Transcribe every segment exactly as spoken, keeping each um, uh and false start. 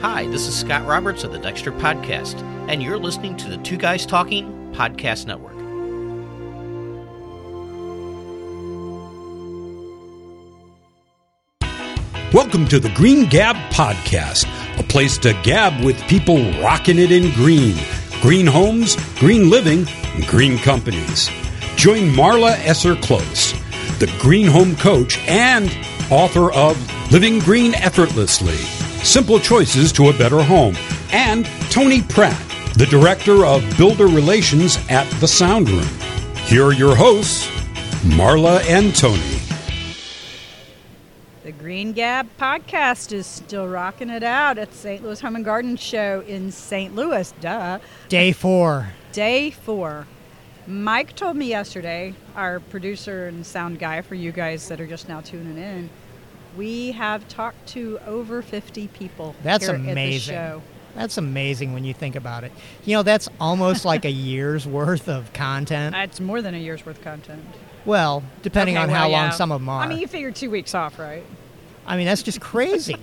Hi, this is Scott Roberts of the Dexter Podcast, and you're listening to the Two Guys Talking Podcast Network. Welcome to the Green Gab Podcast, a place to gab with people rocking it in green. Green homes, green living, and green companies. Join Marla Esser-Close, the green home coach and author of Living Green Effortlessly, Simple Choices to a Better Home, and Tony Pratt, the director of builder relations at The Sound Room. Here are your hosts, Marla and Tony. The Green Gab Podcast is still rocking it out at Saint Louis Home and Garden Show in Saint Louis. Duh. Day four. Day four. Mike told me yesterday, our producer and sound guy for you guys that are just now tuning in, we have talked to over fifty people. That's here amazing. At the show. That's amazing when you think about it. You know, that's almost like a year's worth of content. It's more than a year's worth of content. Well, depending Okay, on well, how yeah. long some of them are. I mean, you figure two weeks off, right? I mean, that's just crazy.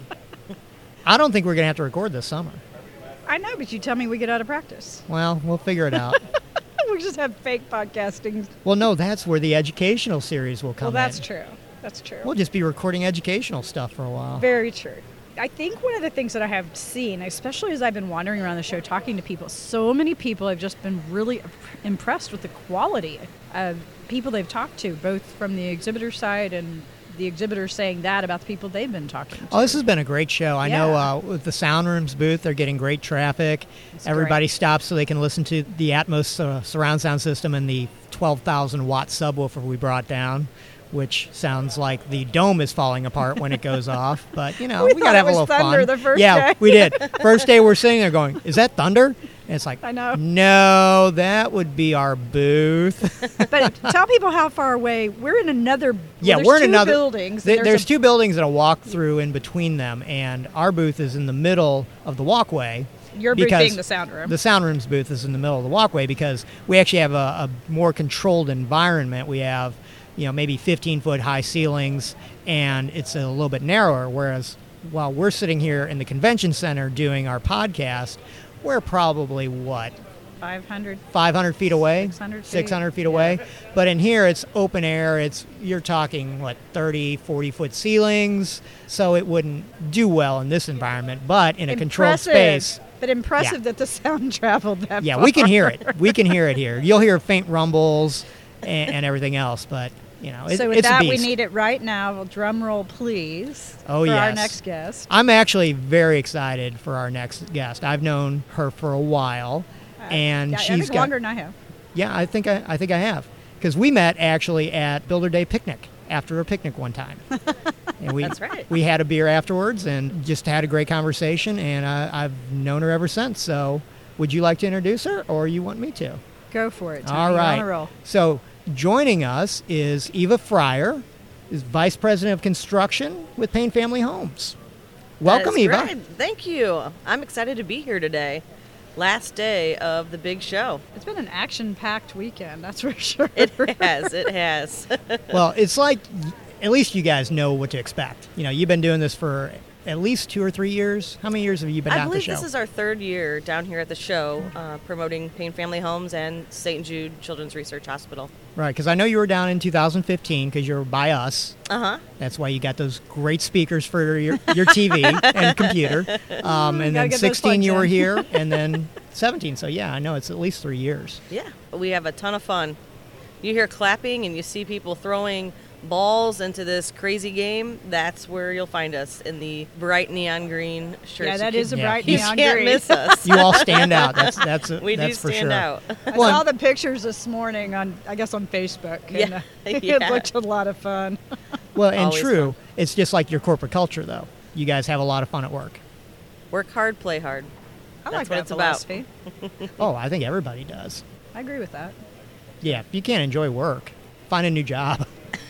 I don't think we're going to have to record this summer. I know, but you tell me we get out of practice. Well, we'll figure it out. We just have fake podcasting. Well, no, that's where the educational series will come Well, that's in. true. That's true. We'll just be recording educational stuff for a while. Very true. I think one of the things that I have seen, especially as I've been wandering around the show talking to people, so many people have just been really impressed with the quality of people they've talked to, both from the exhibitor side and the exhibitors saying that about the people they've been talking to. Oh, this has been a great show. I Yeah. know uh, with the Sound Rooms booth, they're getting great traffic. It's Everybody great. stops so they can listen to the Atmos uh, surround sound system and the twelve thousand watt subwoofer we brought down, which sounds like the dome is falling apart when it goes off. But, you know, We we, thought got to have it a was little thunder fun. the first yeah, day. we did. First day we're sitting there going, is that thunder? And it's like, I know. no, that would be our booth. But tell people how far away. We're in another yeah, well, we're in two another buildings. Th- and there's a- two buildings that I walk through in between them, and our booth is in the middle of the walkway. Your booth because being the sound room. The Sound Room's booth is in the middle of the walkway because we actually have a, a more controlled environment. We have, you know, maybe fifteen foot high ceilings, and it's a little bit narrower. Whereas while we're sitting here in the convention center doing our podcast, we're probably what five hundred. five hundred feet away, six hundred feet. six hundred feet Yeah. away. But in here, it's open air. It's you're talking what thirty, forty foot ceilings, so it wouldn't do well in this environment. But in a controlled Impressive. space. But impressive Yeah. that the sound traveled that Yeah, far. we can hear it. We can hear it here. You'll hear faint rumbles and, and everything else, but you know, it, So with it's that, a we beast. need it right now. Well, drum roll, please. Oh, for our yes. next guest. I'm actually very excited for our next guest. I've known her for a while, and yeah, I she's think got. longer than I have. Yeah, I think I, I think I have, because we met actually at Builder Day picnic after a picnic one time. And we, That's right. We had a beer afterwards and just had a great conversation, and uh, I've known her ever since. So, would you like to introduce her, or you want me to? Go for it. Tony. All You're right. on a roll. So joining us is Eva Fryer, is Vice President of Construction with Payne Family Homes. Welcome, That is Eva. great. Thank you. I'm excited to be here today. Last day of the big show. It's been an action-packed weekend, that's for sure. It has. It has. Well, it's like, at least you guys know what to expect. You know, you've been doing this for at least two or three years. How many years have you been I at the believe show? this is our third year down here at the show, uh, promoting Payne Family Homes and Saint Jude Children's Research Hospital. Right, because I know you were down in two thousand fifteen because you were by us. Uh-huh. That's why you got those great speakers for your, your T V and computer. Um, and Gotta then get those sixteen you plugs were in. here, and then seventeen. So yeah, I know it's at least three years. Yeah. We have a ton of fun. You hear clapping and you see people throwing balls into this crazy game. That's where you'll find us, in the bright neon green shirts. Yeah, that you is a Yeah. bright You neon can't green. miss us. You all stand out. That's that's We do that's for stand sure. out. I Well, saw the pictures this morning on, I guess, on Facebook. And, Yeah. uh, it Yeah. looked a lot of fun. Well, and Always true, it's just like your corporate culture, though. You guys have a lot of fun at work. Work hard, play hard. I That's like what that it's about. philosophy. Oh, I think everybody does. I agree with that. Yeah, if you can't enjoy work, find a new job.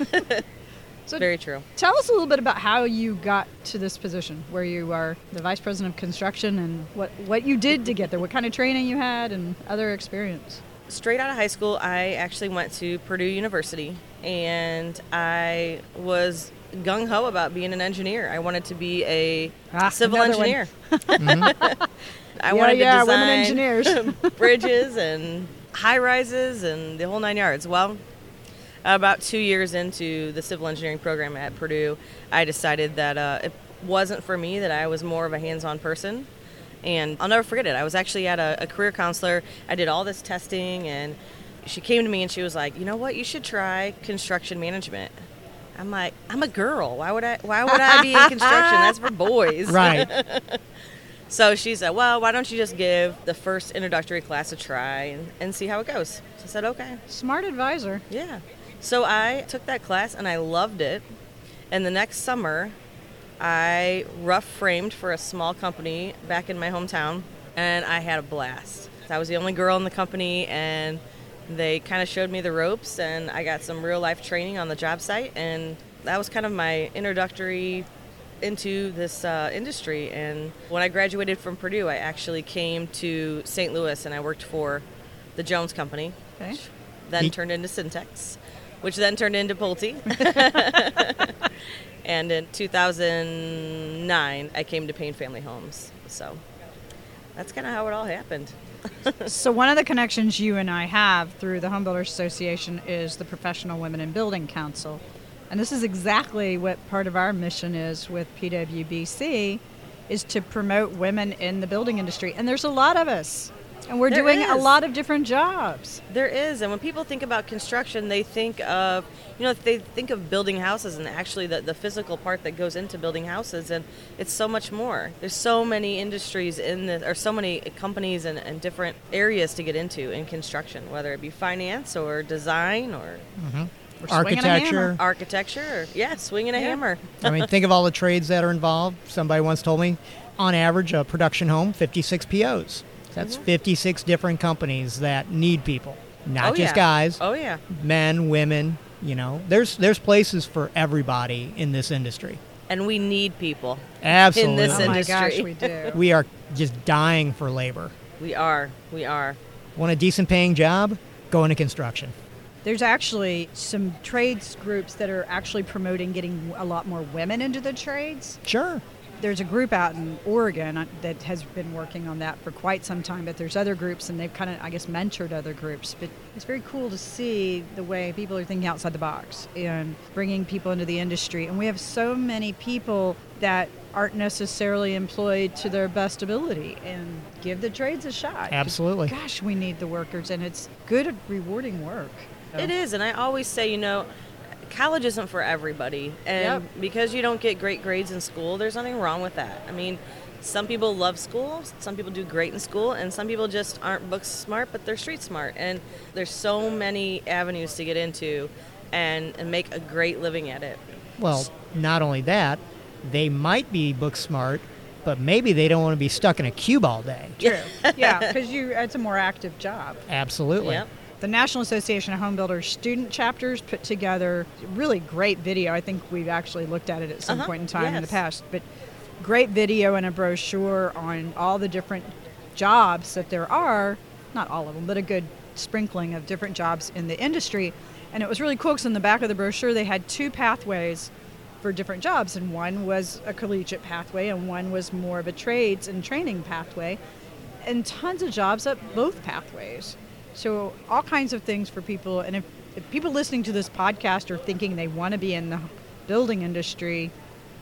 So Very true. tell us a little bit about how you got to this position, where you are the Vice President of Construction, and what, what you did to get there, what kind of training you had, and other experience. Straight out of high school, I actually went to Purdue University, and I was gung-ho about being an engineer. I wanted to be a Ah, civil another one. engineer. Mm-hmm. I Yeah, wanted yeah, to design women engineers. bridges and high-rises and the whole nine yards. Well, about two years into the civil engineering program at Purdue, I decided that uh, it wasn't for me, that I was more of a hands-on person. And I'll never forget it. I was actually at a, a career counselor. I did all this testing, and she came to me and she was like, you know what, you should try construction management. I'm like, I'm a girl. Why would I why would I be in construction? That's for boys. Right. So she said, well, why don't you just give the first introductory class a try and, and see how it goes? So I said, okay. Smart advisor. Yeah. So I took that class and I loved it. And the next summer, I rough framed for a small company back in my hometown, and I had a blast. I was the only girl in the company, and they kind of showed me the ropes, and I got some real life training on the job site, and that was kind of my introductory into this uh, industry. And when I graduated from Purdue, I actually came to Saint Louis, and I worked for the Jones Company, Okay. which then He- turned into Syntex, which then turned into Pulte. And in two thousand nine, I came to Payne Family Homes. So that's kind of how it all happened. So one of the connections you and I have through the Home Builders Association is the Professional Women in Building Council. And this is exactly what part of our mission is with P W B C, is to promote women in the building industry. And there's a lot of us. And we're There doing a is. lot of different jobs. There is, and when people think about construction, they think of, you know, they think of building houses and actually the, the physical part that goes into building houses, and it's so much more. There's so many industries in the, or so many companies and, and different areas to get into in construction, whether it be finance or design or We're swinging a hammer. Architecture. architecture, or, yeah, swinging a Yeah. hammer. I mean, think of all the trades that are involved. Somebody once told me, on average, a production home, fifty-six P Os. That's fifty-six different companies that need people, not Oh, just yeah. guys, Oh, yeah. men, women. You know, there's there's places for everybody in this industry. And we need people. Absolutely, this Oh my industry. gosh, we do. we are just dying for labor. We are. We are. Want a decent paying job? Go into construction. There's actually some trades groups that are actually promoting getting a lot more women into the trades. Sure. There's a group out in Oregon uh, that has been working on that for quite some time, but there's other groups, and they've kind of, I guess, mentored other groups. But it's very cool to see the way people are thinking outside the box and bringing people into the industry. And we have so many people that aren't necessarily employed to their best ability, and give the trades a shot. Absolutely. Gosh, we need the workers, and it's good, rewarding work. It is, and I always say, you know, college isn't for everybody. And Yep. because you don't get great grades in school, there's nothing wrong with that. I mean, some people love school, some people do great in school, and some people just aren't book smart, but they're street smart. And there's so many avenues to get into and, and make a great living at it. Well, not only that, they might be book smart, but maybe they don't want to be stuck in a cube all day. True. Yeah, because you it's a more active job. Absolutely. Yep. The National Association of Home Builders student chapters put together a really great video. I think we've actually looked at it at some Uh-huh, point in time in the yes. past, but great video and a brochure on all the different jobs that there are, not all of them, but a good sprinkling of different jobs in the industry. And it was really cool because in the back of the brochure they had two pathways for different jobs, and one was a collegiate pathway and one was more of a trades and training pathway, and tons of jobs at both pathways. So all kinds of things for people. And if, if people listening to this podcast are thinking they want to be in the building industry,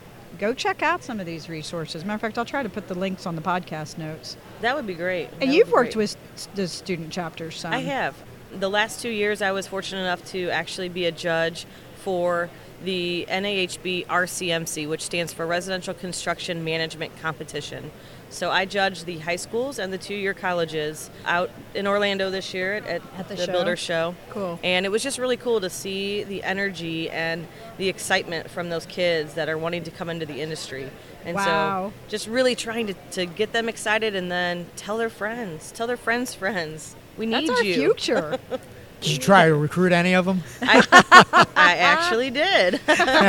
go check out some of these resources. Matter of fact, I'll try to put the links on the podcast notes. That would be great. That And would you've be worked great. with s- the student chapters some. I have. The last two years, I was fortunate enough to actually be a judge for the N A H B R C M C, which stands for Residential Construction Management Competition. So I judged the high schools and the two-year colleges out in Orlando this year at, at, At the the show? Builder Show. Cool. And it was just really cool to see the energy and the excitement from those kids that are wanting to come into the industry. And Wow. so just really trying to, to get them excited and then tell their friends, tell their friends' friends. We need That's our you. future. Did you try to recruit any of them? I, I actually did.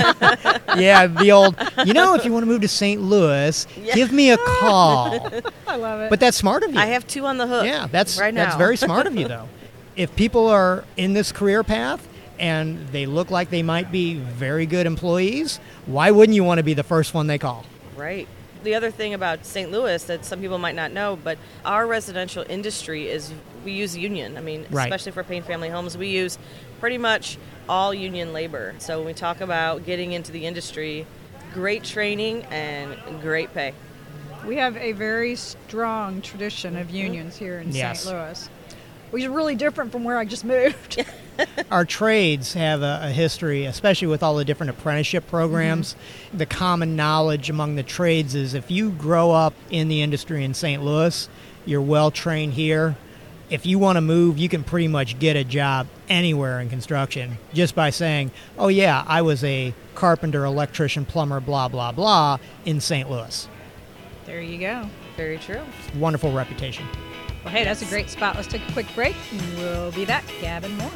Yeah, the old, you know, if you want to move to Saint Louis, Yeah. give me a call. I love it. But that's smart of you. I have two on the hook. Yeah, that's right now. that's very smart of you, though. If people are in this career path and they look like they might be very good employees, why wouldn't you want to be the first one they call? Right. The other thing about Saint Louis that some people might not know, but our residential industry is, we use union. I mean, Right. especially for Payne Family Homes, we use pretty much all union labor. So when we talk about getting into the industry, great training and great pay. We have a very strong tradition of unions here in Yes. Saint Louis, which is really different from where I just moved. Our trades have a, a history, especially with all the different apprenticeship programs. The common knowledge among the trades is if you grow up in the industry in Saint Louis, you're well trained here. If you want to move, you can pretty much get a job anywhere in construction just by saying, oh yeah, I was a carpenter, electrician, plumber, blah, blah, blah in Saint Louis. There you go. Very true. Wonderful reputation. Well, hey, that's a great spot. Let's take a quick break, and we'll be back. Gavin Moore.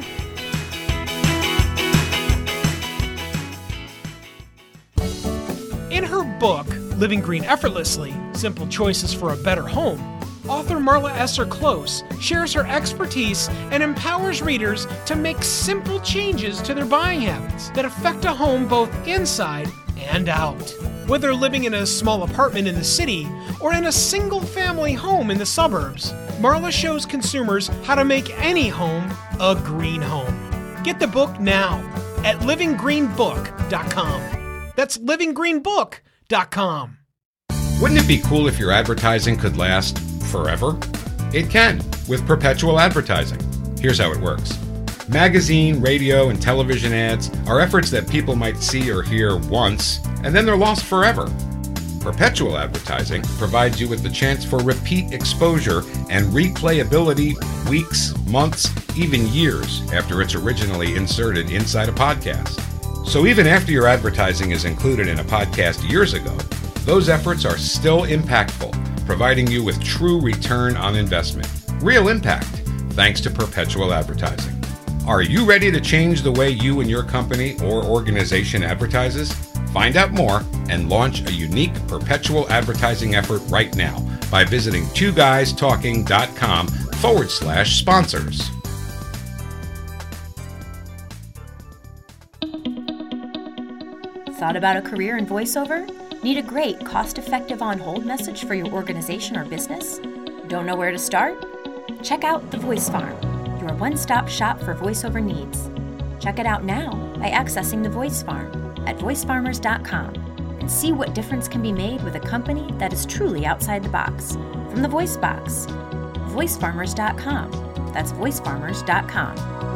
In her book, Living Green Effortlessly, Simple Choices for a Better Home, author Marla Esser Close shares her expertise and empowers readers to make simple changes to their buying habits that affect a home both inside and out. Whether living in a small apartment in the city or in a single-family home in the suburbs, Marla shows consumers how to make any home a green home. Get the book now at living green book dot com. That's living green book dot com. Wouldn't it be cool if your advertising could last forever? It can with perpetual advertising. Here's how it works. Magazine, radio, and television ads are efforts that people might see or hear once, and then they're lost forever. Perpetual advertising provides you with the chance for repeat exposure and replayability weeks, months, even years after it's originally inserted inside a podcast. So even after your advertising is included in a podcast years ago, those efforts are still impactful, providing you with true return on investment. Real impact, thanks to perpetual advertising. Are you ready to change the way you and your company or organization advertises? Find out more and launch a unique perpetual advertising effort right now by visiting two guys talking dot com forward slash sponsors. Thought about a career in voiceover? Need a great, cost-effective on-hold message for your organization or business? Don't know where to start? Check out The Voice Farm, your one-stop shop for voiceover needs. Check it out now by accessing The Voice Farm at voice farmers dot com and see what difference can be made with a company that is truly outside the box. From the Voice Box, voice farmers dot com. That's voice farmers dot com.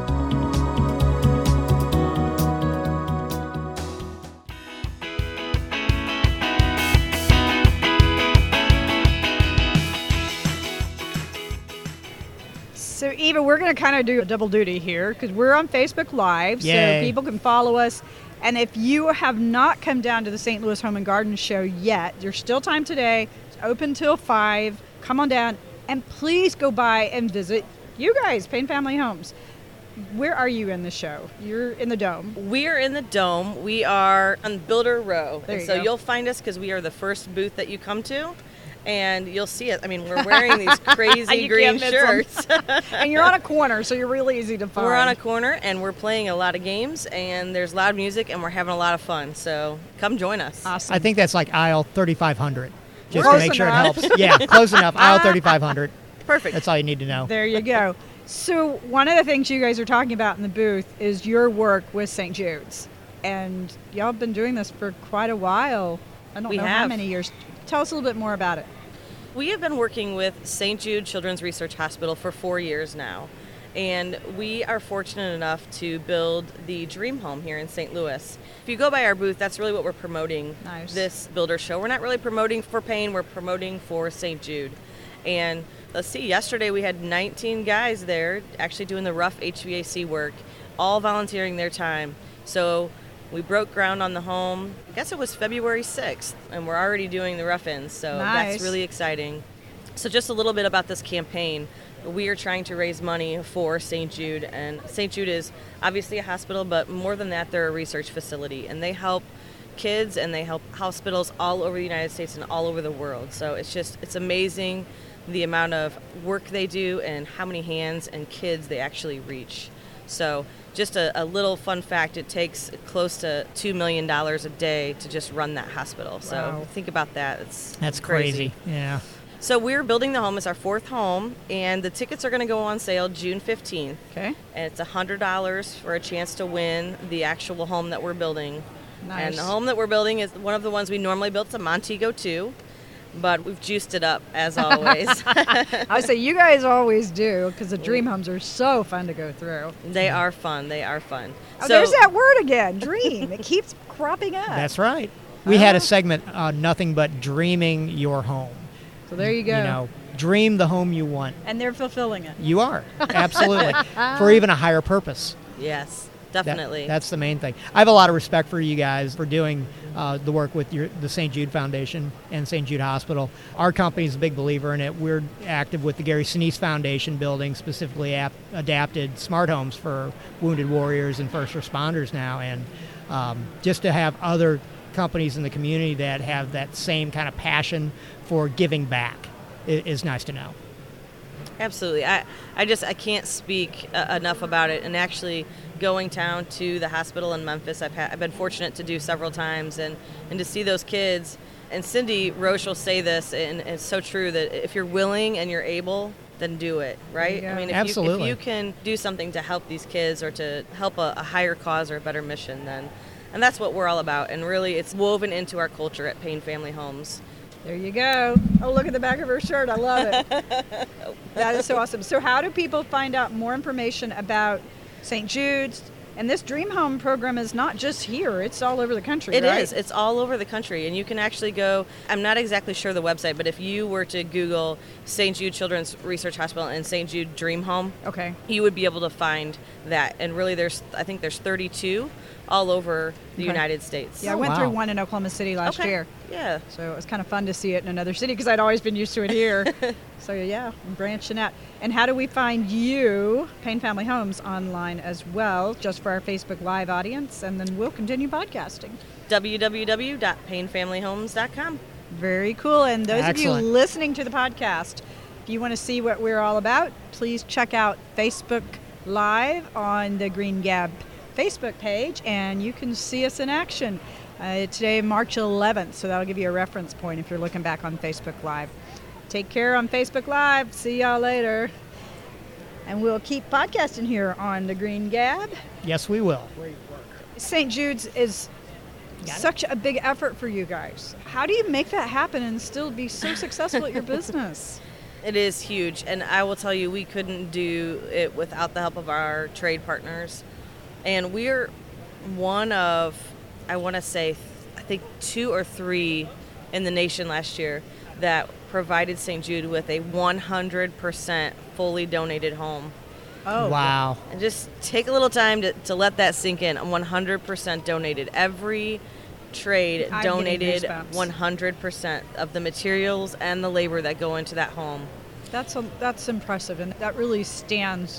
So, Eva, we're going to kind of do a double duty here because we're on Facebook Live, Yay. so people can follow us. And if you have not come down to the Saint Louis Home and Garden Show yet, there's still time today. It's open till five. Come on down, and please go by and visit you guys, Payne Family Homes. Where are you in the show? You're in the Dome. We're in the Dome. We are on Builder Row. There and you so go. you'll find us because we are the first booth that you come to. And you'll see it. I mean, we're wearing these crazy You green can't miss shirts. And you're on a corner, so you're really easy to find. We're on a corner, and we're playing a lot of games, and there's loud music, and we're having a lot of fun. So come join us. Awesome. I think that's like aisle thirty-five hundred, just Close to make sure enough. it helps. Yeah, close enough. Aisle thirty-five hundred. Perfect. That's all you need to know. There you go. So one of the things you guys are talking about in the booth is your work with Saint Jude's. And y'all have been doing this for quite a while. I don't We know how have. many years. Tell us a little bit more about it. We have been working with Saint Jude Children's Research Hospital for four years now, and we are fortunate enough to build the Dream Home here in Saint Louis. If you go by our booth, that's really what we're promoting Nice. this builder show. We're not really promoting for Payne, we're promoting for Saint Jude. And let's see, yesterday we had nineteen guys there actually doing the rough H V A C work, all volunteering their time. So we broke ground on the home, I guess it was February sixth, and we're already doing the rough-ins, so Nice. that's really exciting. So just a little bit about this campaign. We are trying to raise money for Saint Jude, and Saint Jude is obviously a hospital, but more than that, they're a research facility, and they help kids and they help hospitals all over the United States and all over the world. So it's just, it's amazing the amount of work they do and how many hands and kids they actually reach. So just a, a little fun fact, it takes close to two million dollars a day to just run that hospital. So Wow. think about that. It's That's crazy. crazy. Yeah. So we're building the home. It's our fourth home, and the tickets are going to go on sale June fifteenth. Okay. And it's one hundred dollars for a chance to win the actual home that we're building. Nice. And the home that we're building is one of the ones we normally built. It's a Montego two, but we've juiced it up, as always. I say you guys always do, because the dream homes are so fun to go through. They are fun. They are fun. Oh, So- there's that word again, dream. It keeps cropping up. That's right. We had Oh. a segment, uh, Nothing But Dreaming Your Home. So there you go. You know, dream the home you want. And they're fulfilling it. You are. Absolutely. For even a higher purpose. Yes, That- definitely. that's the main thing. I have a lot of respect for you guys for doing uh, the work with your, the Saint Jude Foundation and Saint Jude Hospital. Our company is a big believer in it. We're active with the Gary Sinise Foundation, building specifically ap- adapted smart homes for wounded warriors and first responders now. And um, just to have other companies in the community that have that same kind of passion for giving back is, is nice to know. Absolutely. I, I just I can't speak uh, enough about it. And actually going down to the hospital in Memphis, I've, ha- I've been fortunate to do several times, and, and to see those kids. And Cindy Roche will say this, and it's so true, that if you're willing and you're able, then do it, right? Yeah. I mean, if Absolutely. You, if you can do something to help these kids or to help a, a higher cause or a better mission, then, and that's what we're all about. And really, it's woven into our culture at Payne Family Homes. There you go. Oh, look at the back of her shirt. I love it. That is so awesome. So how do people find out more information about Saint Jude's? And this Dream Home program is not just here. It's all over the country, It right? is. It's all over the country, and you can actually go. I'm not exactly sure the website, but if you were to Google Saint Jude Children's Research Hospital and Saint Jude Dream Home, Okay. you would be able to find that. And really, there's I think there's thirty-two all over the Okay. United States. Yeah, I Oh, went wow. through one in Oklahoma City last Okay. year. Yeah. So it was kind of fun to see it in another city because I'd always been used to it here. So yeah, I'm branching out. And how do we find you, Payne Family Homes, online as well, just for our Facebook Live audience? And then we'll continue podcasting. w w w dot payne family homes dot com. Very cool. And those Excellent. of you listening to the podcast, if you want to see what we're all about, please check out Facebook Live on the Green Gab Facebook page, and you can see us in action. Uh, today, March eleventh, so that'll give you a reference point if you're looking back on Facebook Live. Take care on Facebook Live. See y'all later. And we'll keep podcasting here on the Green Gab. Yes, we will. Saint Jude's is Got it. such a big effort for you guys. How do you make that happen and still be so successful at your business? It is huge, and I will tell you, we couldn't do it without the help of our trade partners. And we're one of, I want to say, I think two or three in the nation last year that provided Saint Jude with a one hundred percent fully donated home. Oh, Wow. And just take a little time to, to let that sink in. one hundred percent donated. Every trade I'm getting donated goosebumps. one hundred percent of the materials and the labor that go into that home. That's a, that's impressive, and that really stands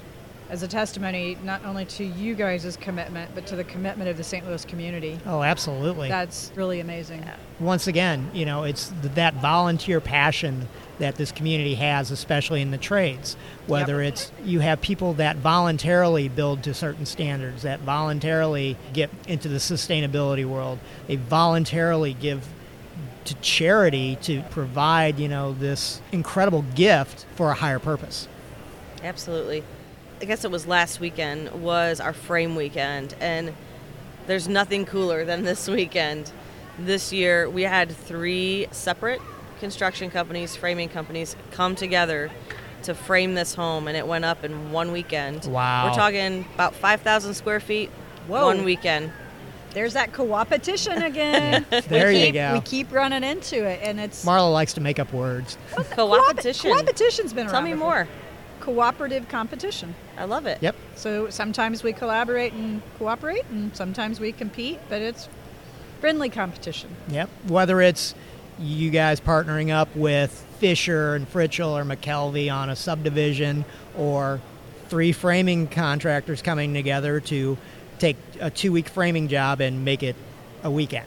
as a testimony not only to you guys' commitment, but to the commitment of the Saint Louis community. Oh, absolutely. That's really amazing. Once again, you know, it's th- that volunteer passion that this community has, especially in the trades. Whether Yep. it's you have people that voluntarily build to certain standards, that voluntarily get into the sustainability world, they voluntarily give to charity to provide, you know, this incredible gift for a higher purpose. Absolutely. I guess it was last weekend was our frame weekend, and there's nothing cooler than this weekend. This year we had three separate construction companies, framing companies, come together to frame this home, and it went up in one weekend. Wow. We're talking about five thousand square feet, Whoa. one weekend. There's that co-opetition again. There we you keep, go. We keep running into it, and it's Marla likes to make up words. Co-opetition. Co-opetition's been Tell around me before. more. Cooperative competition. I love it. Yep. So sometimes we collaborate and cooperate, and sometimes we compete, but it's friendly competition. Yep. Whether it's you guys partnering up with Fisher and Fritchell or McKelvey on a subdivision, or three framing contractors coming together to take a two-week framing job and make it a weekend.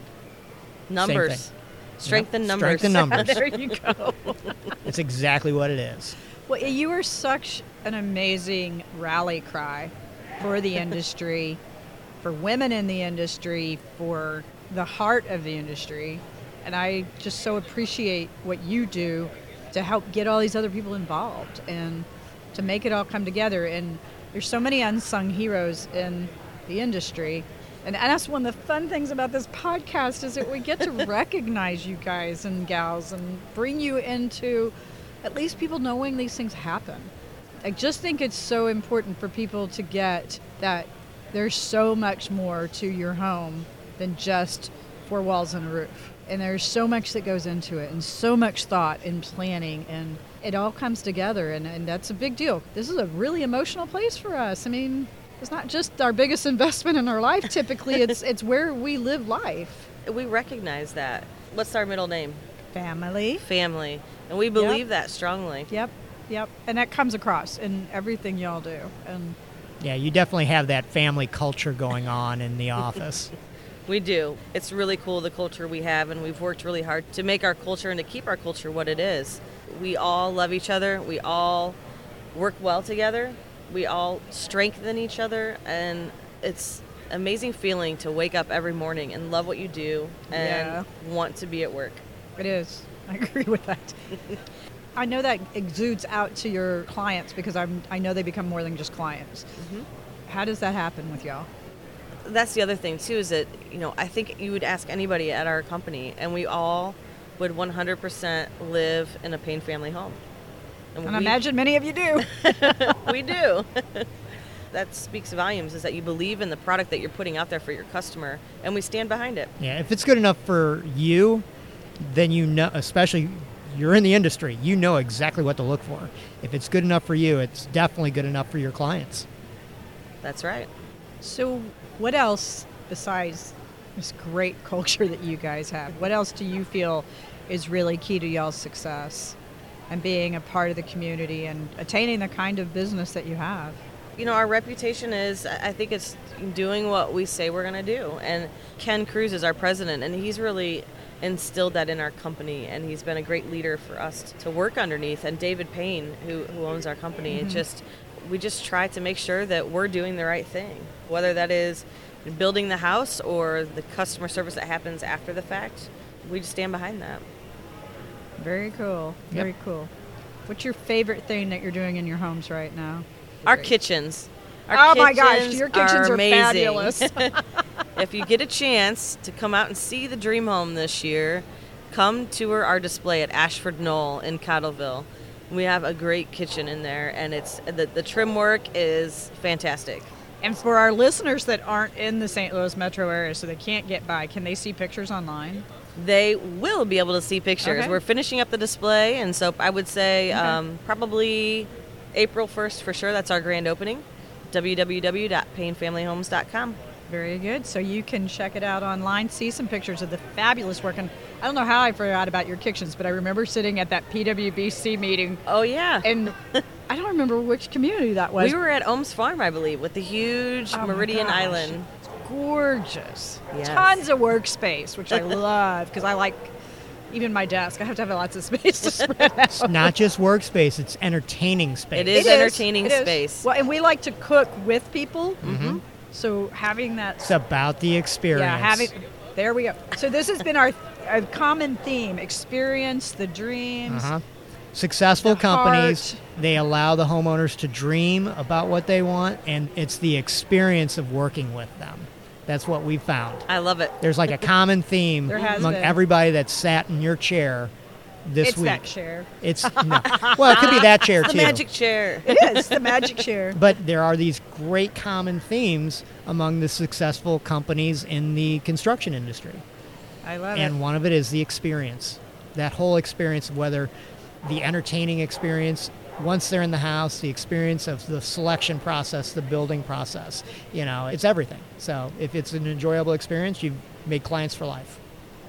Numbers. Strength in numbers. Strength in numbers. There you go. It's exactly what it is. Well, you were such an amazing rally cry for the industry, for women in the industry, for the heart of the industry. And I just so appreciate what you do to help get all these other people involved and to make it all come together. And there's so many unsung heroes in the industry. And, and that's one of the fun things about this podcast is that we get to recognize you guys and gals and bring you into at least people knowing these things happen. I just think it's so important for people to get that there's so much more to your home than just four walls and a roof. And there's so much that goes into it and so much thought and planning, and it all comes together, and, and that's a big deal. This is a really emotional place for us. I mean, it's not just our biggest investment in our life typically, it's it's where we live life. We recognize that. What's our middle name? Family. Family. And we believe Yep. that strongly. Yep, yep. And that comes across in everything y'all do. And Yeah, you definitely have that family culture going on in the office. We do. It's really cool, the culture we have, and we've worked really hard to make our culture and to keep our culture what it is. We all love each other. We all work well together. We all strengthen each other, and it's an amazing feeling to wake up every morning and love what you do and Yeah. want to be at work. it is. I agree with that. I know that exudes out to your clients because I'm, I know they become more than just clients. Mm-hmm. How does that happen with y'all? That's the other thing too, is that, you know, I think you would ask anybody at our company and we all would one hundred percent live in a Payne family home. And I imagine many of you do. we do. That speaks volumes, is that you believe in the product that you're putting out there for your customer, and we stand behind it. Yeah, if it's good enough for you, then you know, especially you're in the industry, you know exactly what to look for. If it's good enough for you, it's definitely good enough for your clients. That's right. So what else besides this great culture that you guys have, what else do you feel is really key to y'all's success and being a part of the community and attaining the kind of business that you have? You know, our reputation is, I think it's doing what we say we're going to do. And Ken Cruz is our president, and he's really instilled that in our company, and he's been a great leader for us to work underneath. And David Payne, who, who owns our company, Mm-hmm. it just we just try to make sure that we're doing the right thing, whether that is building the house or the customer service that happens after the fact. We just stand behind that. Very cool. Yep. Very cool. What's your favorite thing that you're doing in your homes right now? Our Great. kitchens. Our Oh my gosh, kitchens your kitchens are amazing. fabulous. If you get a chance to come out and see the Dream Home this year, come tour our display at Ashford Knoll in Cottleville. We have a great kitchen in there, and it's the, the trim work is fantastic. And for our listeners that aren't in the Saint Louis metro area, so they can't get by, can they see pictures online? They will be able to see pictures. Okay. We're finishing up the display, and so I would say Okay. um, probably April first for sure. That's our grand opening. w w w dot payne family homes dot com. Very good. So you can check it out online, see some pictures of the fabulous work. And I don't know how I forgot about your kitchens, but I remember sitting at that P W B C meeting, Oh, yeah. and I don't remember which community that was. We were at Ohms Farm, I believe, with the huge Oh my Meridian gosh. Island. Gorgeous. Yes. Tons of workspace, which I love because I like even my desk. I have to have lots of space to spread out. It's not just workspace, it's entertaining space. It is entertaining it is. space. Well, and we like to cook with people. Mhm. So having that It's about the experience. Yeah, having. There we go. So this has been our, our common theme: experience, the dreams. Uh-huh. Successful The companies, heart. they allow the homeowners to dream about what they want, and it's the experience of working with them. That's what we found. I love it. There's like a common theme There has among been. everybody that sat in your chair this It's week. that chair. It's no. Well, it could be that chair The too. magic chair. It is the magic chair. But there are these great common themes among the successful companies in the construction industry. I love And it. one of it is the experience. That whole experience, whether the entertaining experience once they're in the house, the experience of the selection process, the building process, you know, it's everything. So if it's an enjoyable experience, you've made clients for life.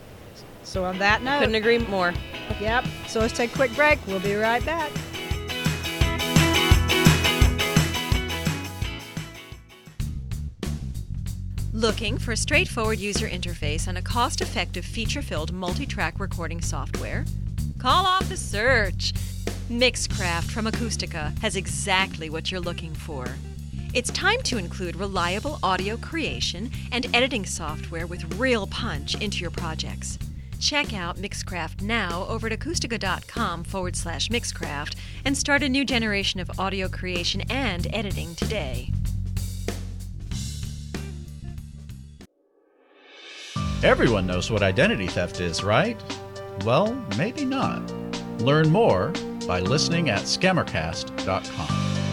So on that note, Couldn't agree more. yep. So let's take a quick break. We'll be right back. Looking for a straightforward user interface and a cost-effective, feature-filled multi-track recording software? Call off the search. Mixcraft from Acoustica has exactly what you're looking for. It's time to include reliable audio creation and editing software with real punch into your projects. Check out Mixcraft now over at acoustica.com forward slash Mixcraft and start a new generation of audio creation and editing today. Everyone knows what identity theft is, right? Well, maybe not. Learn more by listening at scammercast dot com.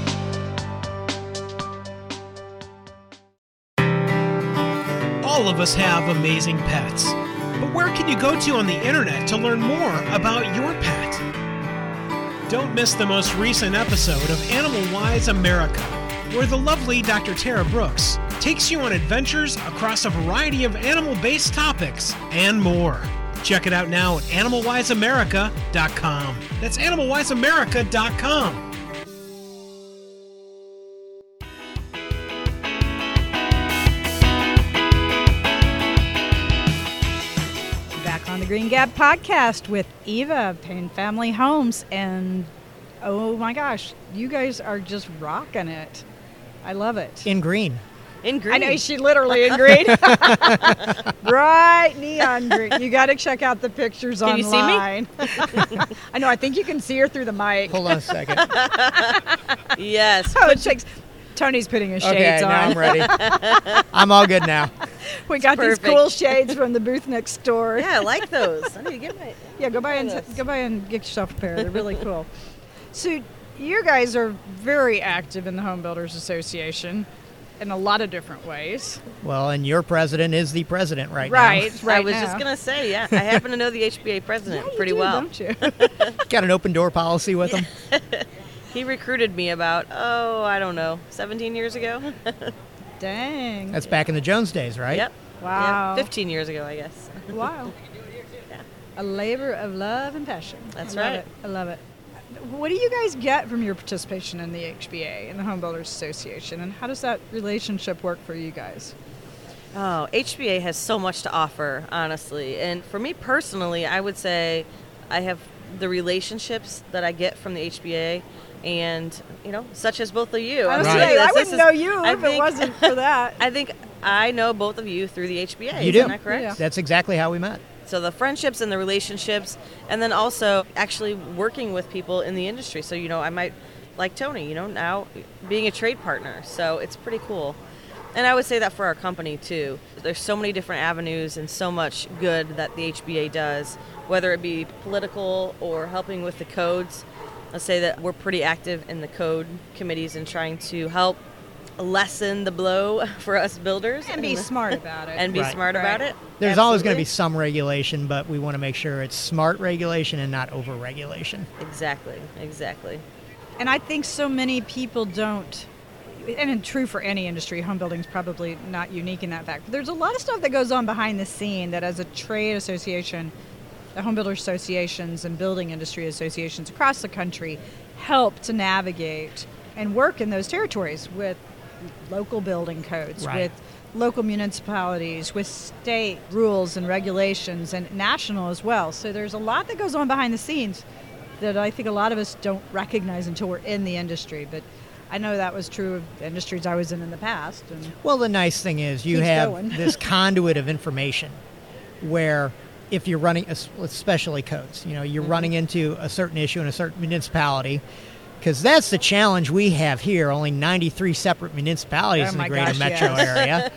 All of us have amazing pets. But where can you go to on the internet to learn more about your pet? Don't miss the most recent episode of Animal Wise America, where the lovely Doctor Tara Brooks takes you on adventures across a variety of animal-based topics and more. Check it out now at animal wise america dot com. That's animal wise america dot com. Back on the Green Gap podcast with Eva, Payne Family Homes, and oh my gosh, you guys are just rocking it. I love it. In green. In green. I know, she literally in green. Bright neon green. You got to check out the pictures Can online. you see me? I know, I think you can see her through the mic. Hold on a second. Yes. Oh, it takes, Tony's putting his Okay, shades now on. I'm ready. I'm all good now. We got Perfect. these cool shades from the booth next door. Yeah, I like those. I need to get my. Yeah, go by and Look at this. go by and get yourself a pair. They're really cool. So you guys are very active in the Home Builders Association in a lot of different ways. Well, and your president is the president right, Right, now. right I was now. just gonna say, yeah, I happen to know the H B A president Yeah, you pretty do, well. don't you? Got an open door policy with him. He recruited me about, oh, I don't know, seventeen years ago. Dang. That's back in the Jones days, right? Yep. Wow. Yep. fifteen years ago, I guess. Wow. Yeah. A labor of love and passion. That's I love right. it. I love it. What do you guys get from your participation in the H B A, in the Home Builders Association, and how does that relationship work for you guys? Oh, H B A has so much to offer, honestly. And for me personally, I would say I have the relationships that I get from the H B A, and, you know, such as both of you. I, was I'm saying, saying I this- wouldn't this is- know you I if it think- wasn't for that. I think I know both of you through the H B A. You Isn't do. that correct? Yeah. That's exactly how we met. So the friendships and the relationships, and then also actually working with people in the industry. So, you know, I might, like Tony, you know, now being a trade partner. So it's pretty cool. And I would say that for our company, too. There's so many different avenues and so much good that the H B A does, whether it be political or helping with the codes. I'll say that we're pretty active in the code committees and trying to help lessen the blow for us builders. And be smart about it. And be Right. smart about Right. it. There's always going to Absolutely. be some regulation, but we want to make sure it's smart regulation and not over-regulation. Exactly, exactly. And I think so many people don't, and it's true for any industry, home building is probably not unique in that fact, but there's a lot of stuff that goes on behind the scene that as a trade association, the home builder associations and building industry associations across the country help to navigate and work in those territories with local building codes, Right. with local municipalities, with state rules and regulations, and national as well. So there's a lot that goes on behind the scenes that I think a lot of us don't recognize until we're in the industry. But I know that was true of industries I was in in the past. And Well, the nice thing is you Keeps have going. this conduit of information where if you're running, es- especially codes, you know, you're Mm-hmm. running into a certain issue in a certain municipality, because that's the challenge we have here, only ninety-three separate municipalities Oh in my the greater gosh, metro yes. area.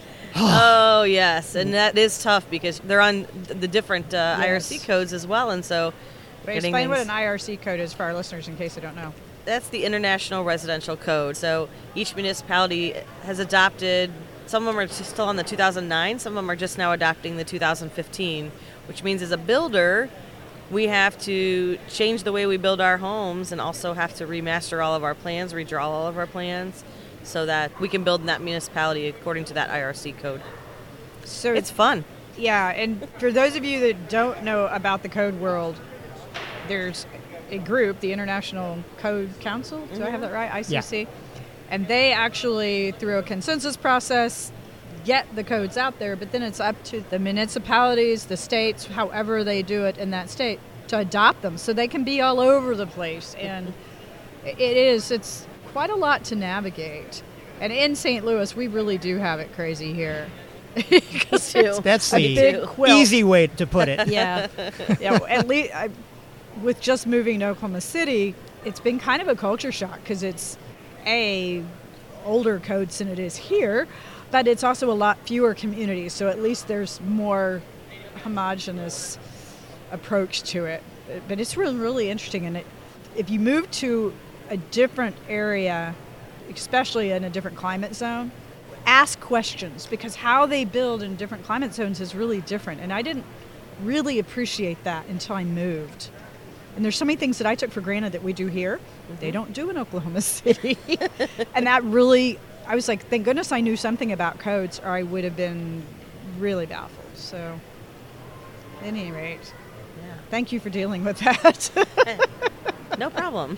Oh, yes. And that is tough because they're on th- the different uh, I R C Yes. codes as well. And so Wait, getting explain what things- an I R C code is for our listeners in case they don't know. that's the International Residential Code. So each municipality has adopted, some of them are still on the two thousand nine, some of them are just now adopting the two thousand fifteen, which means as a builder, we have to change the way we build our homes and also have to remaster all of our plans, redraw all of our plans so that we can build in that municipality according to that I R C code. So It's fun. Yeah, and for those of you that don't know about the code world, there's a group, the International Code Council, do I have that right? I C C? And they actually, through a consensus process, get the codes out there, but then it's up to the municipalities, the states, however they do it in that state, to adopt them so they can be all over the place. And it is, it's quite a lot to navigate. And in Saint Louis, we really do have it crazy here. Us too. That's a the big quilt. easy way to put it. Yeah, yeah. At least I, with just moving to Oklahoma City, it's been kind of a culture shock because it's a older codes than it is here, but it's also a lot fewer communities. So at least there's more homogenous approach to it. But it's really, really interesting. And it, if you move to a different area, especially in a different climate zone, ask questions, because how they build in different climate zones is really different. And I didn't really appreciate that until I moved. And there's so many things that I took for granted that we do here, mm-hmm. they don't do in Oklahoma City. And that really, I was like, thank goodness I knew something about codes, or I would have been really baffled. So, at any rate, yeah. Thank you for dealing with that. No problem.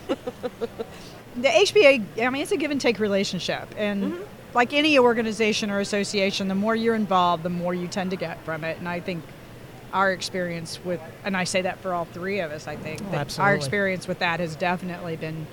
The H B A, I mean, it's a give and take relationship. And mm-hmm. like any organization or association, the more you're involved, the more you tend to get from it. And I think our experience with, and I say that for all three of us, I think, oh, that absolutely. Our experience with that has definitely been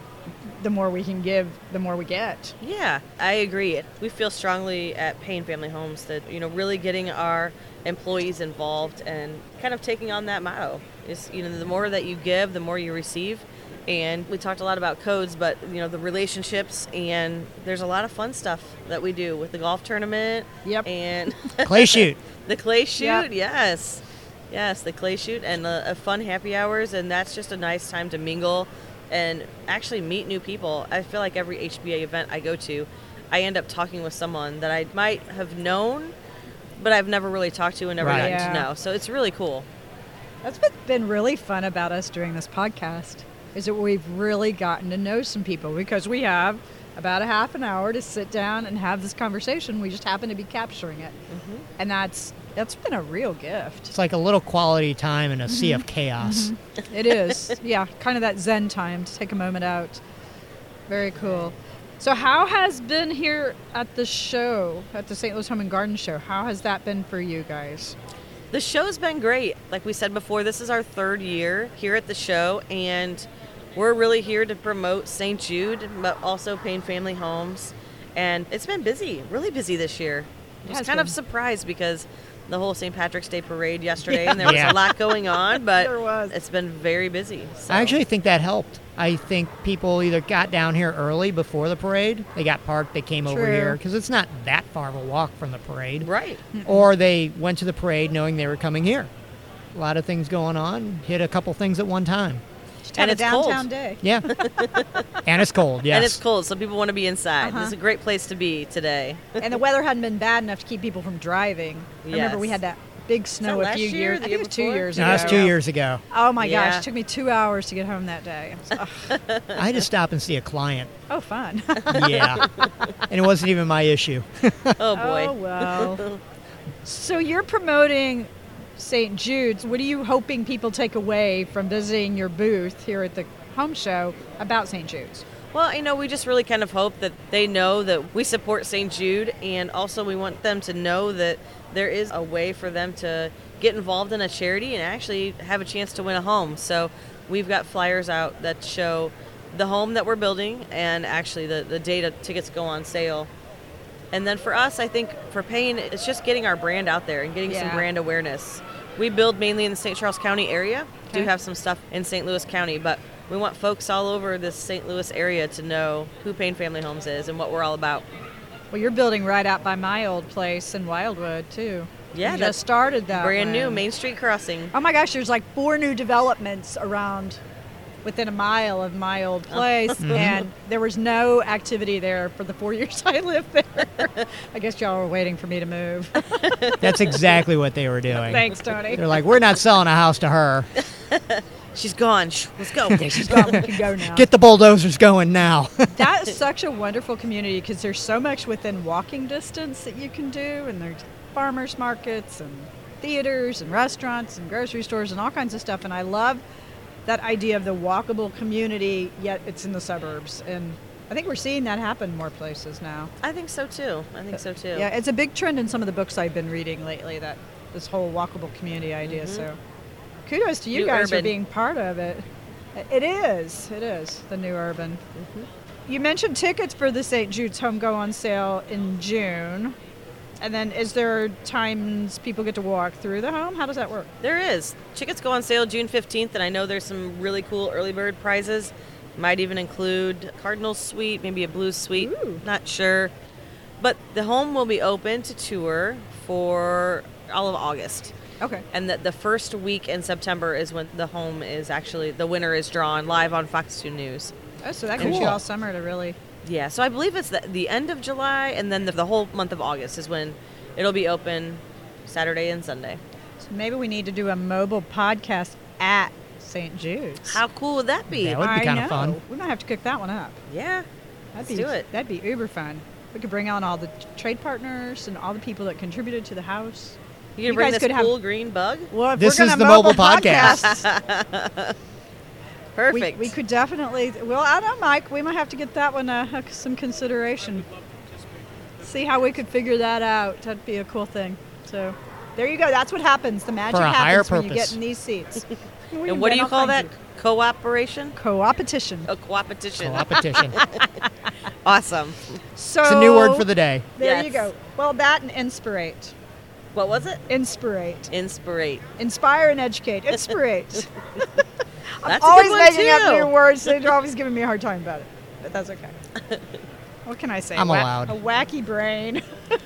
the more we can give, the more we get. Yeah, I agree. We feel strongly at Payne Family Homes that, you know, really getting our employees involved and kind of taking on that motto is, you know, the more that you give, the more you receive. And we talked a lot about codes, but, you know, the relationships, and there's a lot of fun stuff that we do with the golf tournament. Yep. And clay shoot. The clay shoot, yep. yes. Yes, the clay shoot and a, a fun happy hours, and that's just a nice time to mingle and actually meet new people. I feel like every H B A event I go to, I end up talking with someone that I might have known, but I've never really talked to and never Right. gotten Yeah. to know. So it's really cool. That's what's been really fun about us doing this podcast, is that we've really gotten to know some people, because we have about a half an hour to sit down and have this conversation. We just happen to be capturing it. Mm-hmm. And that's that's been a real gift. It's like a little quality time in a sea of chaos. Mm-hmm. It is. Yeah, kind of that Zen time to take a moment out. Very cool. So how has been here at the show, at the Saint Louis Home and Garden Show, how has that been for you guys? The show's been great. Like we said before, this is our third year here at the show, and we're really here to promote Saint Jude, but also Payne Family Homes. And it's been busy, really busy this year. I was kind been. of surprised because the whole Saint Patrick's Day parade yesterday, Yeah. and there was Yeah. a lot going on, but There was. it's been very busy. So. I actually think that helped. I think people either got down here early before the parade, they got parked, they came over True. here, because it's not that far of a walk from the parade. Right. Or they went to the parade knowing they were coming here. A lot of things going on, hit a couple things at one time. Just And had a it's cold. downtown day. Yeah. And it's cold, yes. And it's cold, so people want to be inside. Uh-huh. This is a great place to be today. And the weather hadn't been bad enough to keep people from driving. I remember Yes. we had that big snow that a few last year, years. the I year think it was two before? years No, ago. that's two years ago. Oh my Yeah. gosh, it took me two hours to get home that day. Ugh. I had to stop and see a client. Oh, fun. Yeah. And it wasn't even my issue. Oh, boy. Oh, well. So you're promoting Saint Jude's. What are you hoping people take away from visiting your booth here at the home show about Saint Jude's? Well, you know, we just really kind of hope that they know that we support Saint Jude, and also we want them to know that there is a way for them to get involved in a charity and actually have a chance to win a home. So we've got flyers out that show the home that we're building and actually the, the day that tickets go on sale. And then for us, I think for Payne, it's just getting our brand out there and getting some Yeah. brand awareness. We build mainly in the Saint Charles County area. Okay. Do have some stuff in Saint Louis County, but we want folks all over this Saint Louis area to know who Payne Family Homes is and what we're all about. Well, you're building right out by my old place in Wildwood, too. Yeah, You that's just started that brand new one. Main Street Crossing. Oh my gosh, there's like four new developments around within a mile of my old place, and there was no activity there for the four years I lived there. I guess y'all were waiting for me to move. That's exactly what they were doing. Thanks, Tony. They're like, we're not selling a house to her. She's gone. Shh, let's go. Okay, she's gone. We can go now. Get the bulldozers going now. That is such a wonderful community because there's so much within walking distance that you can do, and there's farmers markets and theaters and restaurants and grocery stores and all kinds of stuff. And I love that idea of the walkable community, yet it's in the suburbs. And I think we're seeing that happen in more places now. I think so too. I think so too. Yeah, it's a big trend in some of the books I've been reading lately, that this whole walkable community idea. Mhm. So kudos to you New guys for urban. being part of it. It is. It is the new urban. Mm-hmm. you mentioned tickets for the Saint Jude's home go on sale in June. And then is there times people get to walk through the home? How does that work? There is. Tickets go on sale June fifteenth, and I know there's some really cool early bird prizes. Might even include Cardinal Suite, maybe a Blues Suite. Ooh. Not sure. But the home will be open to tour for all of August. Okay. And the, the first week in September is when the home is actually, the winner is drawn live on Fox two News. Oh, so that gives you all summer to really... Yeah, so I believe it's the, the end of July, and then the, the whole month of August is when it'll be open Saturday and Sunday. So maybe we need to do a mobile podcast at Saint Jude's. How cool would that be? That would be I kind of know. fun. We might have to cook that one up. Yeah, That'd let's be, do it. That'd be uber fun. We could bring on all the trade partners and all the people that contributed to the house. You can You bring guys this could have- cool green bug? Well, if This we're is gonna the mobile podcast. we, Perfect. we could definitely. Well, I don't know, Mike. We might have to get that one uh, some consideration. See how we could figure that out. That'd be a cool thing. So, there you go. That's what happens. The magic For a higher happens when you purpose. get in these seats. We And what do invent you all call that? kinds of- Cooperation? Co-opetition. A coopetition. Competition. Awesome. So It's a new word for the day. There Yes. you go. Well, that and inspirate. What was it? Inspirate. Inspirate. Inspire and educate. Inspirate. I'm That's a always good one, making up too. new words. They're always giving me a hard time about it. But that's okay. What can I say? I'm Wa- allowed. A wacky brain.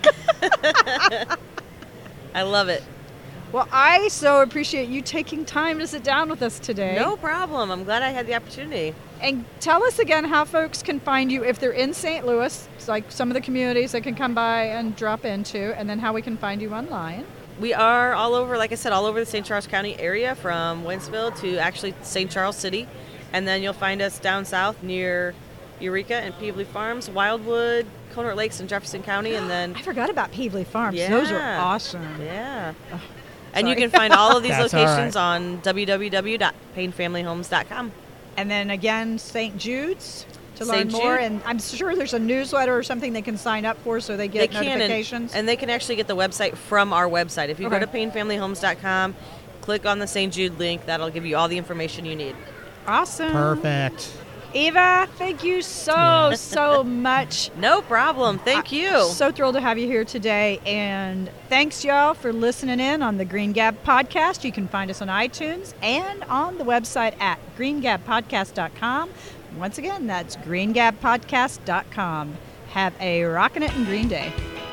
I love it. Well, I so appreciate you taking time to sit down with us today. No problem. I'm glad I had the opportunity. And tell us again how folks can find you if they're in Saint Louis, it's like some of the communities they can come by and drop into, and then how we can find you online. We are all over, like I said, all over the Saint Charles County area, from Wentzville to actually Saint Charles City. And then you'll find us down south near Eureka and Peebly Farms, Wildwood, Conant Lakes in Jefferson County, and then... I forgot about Peebly Farms. Yeah. Those are awesome. Yeah. And you sorry. can find all of these That's all locations right. on w w w dot payne family homes dot com. And then again, Saint Jude's to Saint learn more. Jude. And I'm sure there's a newsletter or something they can sign up for so they get They can, notifications. and, and they can actually get the website from our website. If you Okay. go to payne family homes dot com, click on the Saint Jude link, that'll give you all the information you need. awesome. Perfect. Eva, thank you so, Yeah. so much. No problem. Thank you. So thrilled to have you here today. And thanks, y'all, for listening in on the Green Gab Podcast. You can find us on iTunes and on the website at green gab podcast dot com. Once again, that's green gab podcast dot com. Have a rockin' it and green day.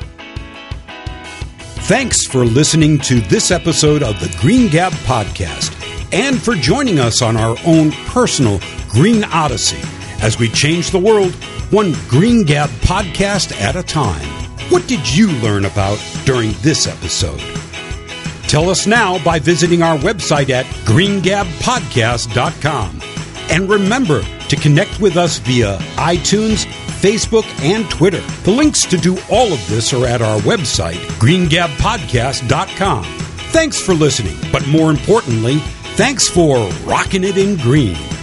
Thanks for listening to this episode of the Green Gab Podcast and for joining us on our own personal Green Odyssey as we change the world one Green Gab podcast at a time. What did you learn about during this episode? Tell us now by visiting our website at green gab podcast dot com. And remember to connect with us via iTunes, Facebook, and Twitter. The links to do all of this are at our website, green gab podcast dot com. Thanks for listening, but more importantly, thanks for rocking it in green.